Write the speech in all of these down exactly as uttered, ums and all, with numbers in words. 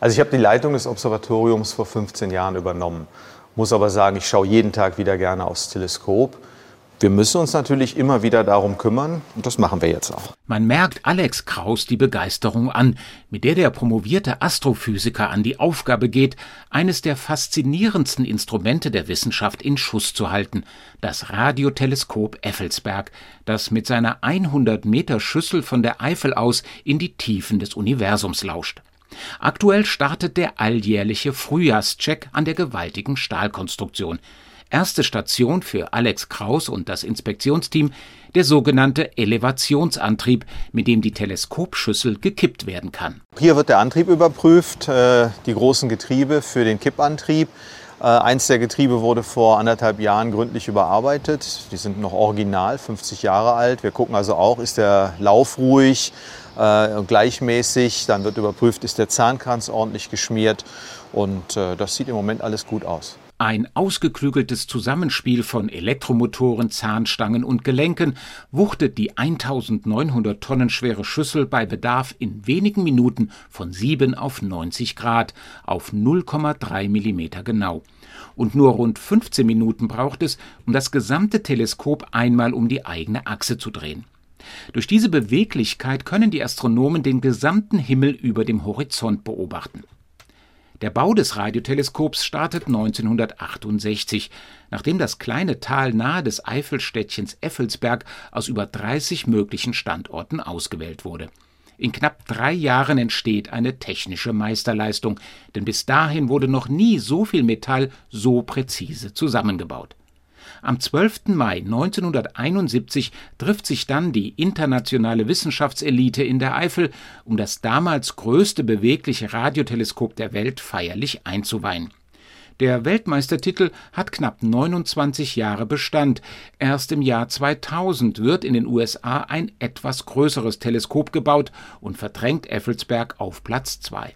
Also ich habe die Leitung des Observatoriums vor fünfzehn Jahren übernommen, muss aber sagen, ich schaue jeden Tag wieder gerne aufs Teleskop. Wir müssen uns natürlich immer wieder darum kümmern und das machen wir jetzt auch. Man merkt Alex Kraus die Begeisterung an, mit der der promovierte Astrophysiker an die Aufgabe geht, eines der faszinierendsten Instrumente der Wissenschaft in Schuss zu halten, das Radioteleskop Effelsberg, das mit seiner hundert Meter Schüssel von der Eifel aus in die Tiefen des Universums lauscht. Aktuell startet der alljährliche Frühjahrscheck an der gewaltigen Stahlkonstruktion. Erste Station für Alex Kraus und das Inspektionsteam, der sogenannte Elevationsantrieb, mit dem die Teleskopschüssel gekippt werden kann. Hier wird der Antrieb überprüft, äh, die großen Getriebe für den Kippantrieb. Äh, eins der Getriebe wurde vor anderthalb Jahren gründlich überarbeitet. Die sind noch original, fünfzig Jahre alt. Wir gucken also auch, ist der Lauf ruhig, äh, gleichmäßig. Dann wird überprüft, ist der Zahnkranz ordentlich geschmiert. Und äh, das sieht im Moment alles gut aus. Ein ausgeklügeltes Zusammenspiel von Elektromotoren, Zahnstangen und Gelenken wuchtet die eintausendneunhundert Tonnen schwere Schüssel bei Bedarf in wenigen Minuten von sieben auf neunzig Grad auf null Komma drei Millimeter genau. Und nur rund fünfzehn Minuten braucht es, um das gesamte Teleskop einmal um die eigene Achse zu drehen. Durch diese Beweglichkeit können die Astronomen den gesamten Himmel über dem Horizont beobachten. Der Bau des Radioteleskops startet neunzehnhundertachtundsechzig, nachdem das kleine Tal nahe des Eifelstädtchens Effelsberg aus über dreißig möglichen Standorten ausgewählt wurde. In knapp drei Jahren entsteht eine technische Meisterleistung, denn bis dahin wurde noch nie so viel Metall so präzise zusammengebaut. Am zwölften Mai neunzehnhunderteinundsiebzig trifft sich dann die internationale Wissenschaftselite in der Eifel, um das damals größte bewegliche Radioteleskop der Welt feierlich einzuweihen. Der Weltmeistertitel hat knapp neunundzwanzig Jahre Bestand. Erst im Jahr zweitausend wird in den U S A ein etwas größeres Teleskop gebaut und verdrängt Effelsberg auf Platz zwei.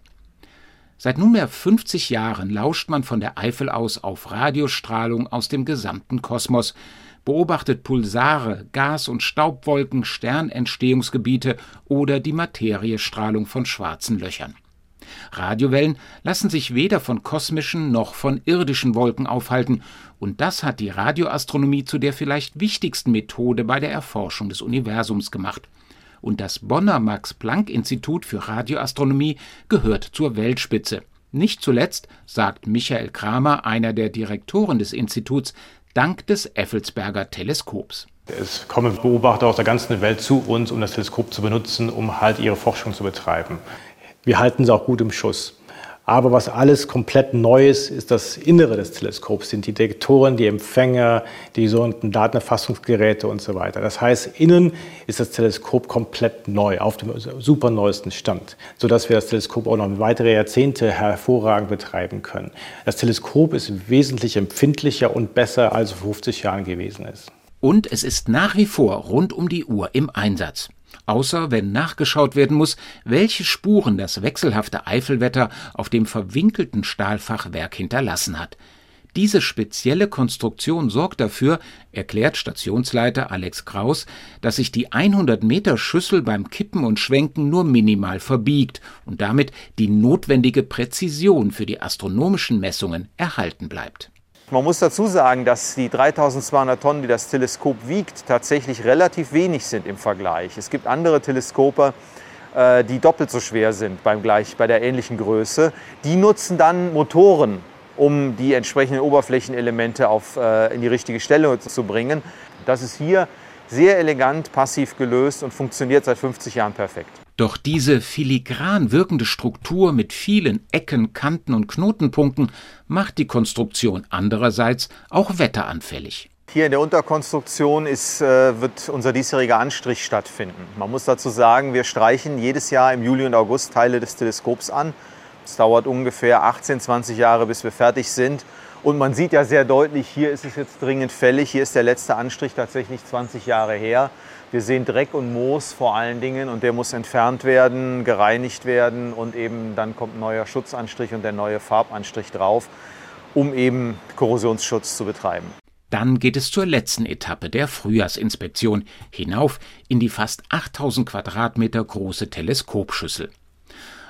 Seit nunmehr fünfzig Jahren lauscht man von der Eifel aus auf Radiostrahlung aus dem gesamten Kosmos, beobachtet Pulsare, Gas- und Staubwolken, Sternentstehungsgebiete oder die Materiestrahlung von schwarzen Löchern. Radiowellen lassen sich weder von kosmischen noch von irdischen Wolken aufhalten, und das hat die Radioastronomie zu der vielleicht wichtigsten Methode bei der Erforschung des Universums gemacht. Und das Bonner Max-Planck-Institut für Radioastronomie gehört zur Weltspitze. Nicht zuletzt, sagt Michael Kramer, einer der Direktoren des Instituts, dank des Effelsberger Teleskops. Es kommen Beobachter aus der ganzen Welt zu uns, um das Teleskop zu benutzen, um halt ihre Forschung zu betreiben. Wir halten sie auch gut im Schuss. Aber was alles komplett neu ist, ist das Innere des Teleskops, sind die Detektoren, die Empfänger, die sogenannten Datenerfassungsgeräte und so weiter. Das heißt, innen ist das Teleskop komplett neu, auf dem super neuesten Stand, sodass wir das Teleskop auch noch weitere Jahrzehnte hervorragend betreiben können. Das Teleskop ist wesentlich empfindlicher und besser, als es vor fünfzig Jahren gewesen ist. Und es ist nach wie vor rund um die Uhr im Einsatz. Außer wenn nachgeschaut werden muss, welche Spuren das wechselhafte Eifelwetter auf dem verwinkelten Stahlfachwerk hinterlassen hat. Diese spezielle Konstruktion sorgt dafür, erklärt Stationsleiter Alex Kraus, dass sich die hundert Meter Schüssel beim Kippen und Schwenken nur minimal verbiegt und damit die notwendige Präzision für die astronomischen Messungen erhalten bleibt. Man muss dazu sagen, dass die dreitausendzweihundert Tonnen, die das Teleskop wiegt, tatsächlich relativ wenig sind im Vergleich. Es gibt andere Teleskope, äh, die doppelt so schwer sind beim gleich, bei der ähnlichen Größe. Die nutzen dann Motoren, um die entsprechenden Oberflächenelemente auf, äh, in die richtige Stelle zu bringen. Das ist hier sehr elegant passiv gelöst und funktioniert seit fünfzig Jahren perfekt. Doch diese filigran wirkende Struktur mit vielen Ecken, Kanten und Knotenpunkten macht die Konstruktion andererseits auch wetteranfällig. Hier in der Unterkonstruktion ist, äh, wird unser diesjähriger Anstrich stattfinden. Man muss dazu sagen, wir streichen jedes Jahr im Juli und August Teile des Teleskops an. Es dauert ungefähr achtzehn, zwanzig Jahre, bis wir fertig sind. Und man sieht ja sehr deutlich, hier ist es jetzt dringend fällig. Hier ist der letzte Anstrich tatsächlich zwanzig Jahre her. Wir sehen Dreck und Moos vor allen Dingen und der muss entfernt werden, gereinigt werden und eben dann kommt ein neuer Schutzanstrich und der neue Farbanstrich drauf, um eben Korrosionsschutz zu betreiben. Dann geht es zur letzten Etappe der Frühjahrsinspektion, hinauf in die fast achttausend Quadratmeter große Teleskopschüssel.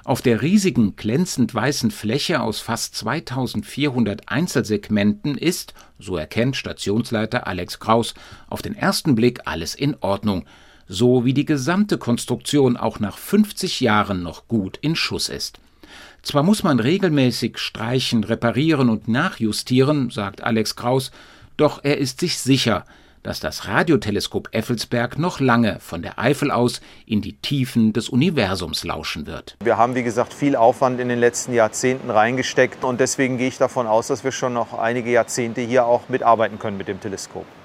Auf der riesigen, glänzend weißen Fläche aus fast zweitausendvierhundert Einzelsegmenten ist, so erkennt Stationsleiter Alex Kraus, auf den ersten Blick alles in Ordnung, so wie die gesamte Konstruktion auch nach fünfzig Jahren noch gut in Schuss ist. Zwar muss man regelmäßig streichen, reparieren und nachjustieren, sagt Alex Kraus, doch er ist sich sicher, dass das Radioteleskop Effelsberg noch lange von der Eifel aus in die Tiefen des Universums lauschen wird. Wir haben, wie gesagt, viel Aufwand in den letzten Jahrzehnten reingesteckt und deswegen gehe ich davon aus, dass wir schon noch einige Jahrzehnte hier auch mitarbeiten können mit dem Teleskop.